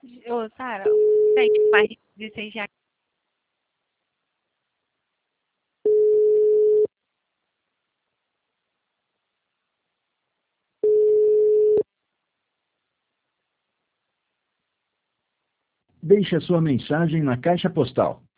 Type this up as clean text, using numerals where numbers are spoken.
Ô, Sara, tem mais de 100 já. Deixe a sua mensagem na caixa postal